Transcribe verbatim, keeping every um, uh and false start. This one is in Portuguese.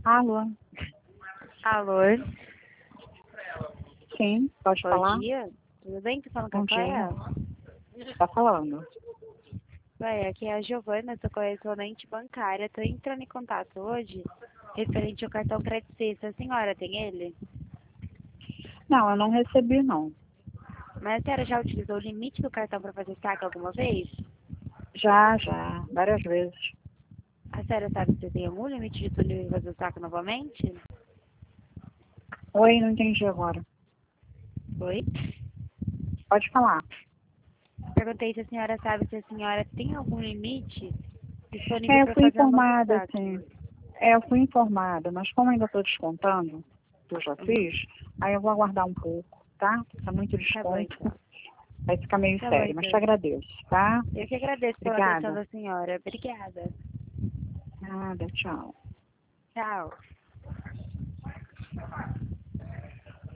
Alô? Alô? Sim, pode Bom falar? dia. Tudo bem? Tô falando com Bom a dia. Rafael? Tá falando. Oi, aqui é a Giovana, sou correspondente bancária. Tô entrando em contato hoje referente ao cartão Credit Suisse. A senhora tem ele? Não, eu não recebi, não. Mas a senhora já utilizou o limite do cartão para fazer saque alguma vez? Já, já, várias vezes. A senhora sabe se tem algum limite de tudo para fazer saque novamente? Oi, não entendi agora. Oi? Pode falar. Perguntei se a senhora sabe se a senhora tem algum limite disponível É, eu para fui fazer um novo informada, saque. assim. É, eu fui informada, mas como ainda estou descontando, que eu já fiz, aí eu vou aguardar um pouco, tá? Tá muito Tá bom, desconto, então. vai ficar meio Tá bom, sério, mas te então. agradeço, tá? Eu que agradeço pela atenção Obrigada. da senhora. Obrigada. Nada, tchau. Tchau.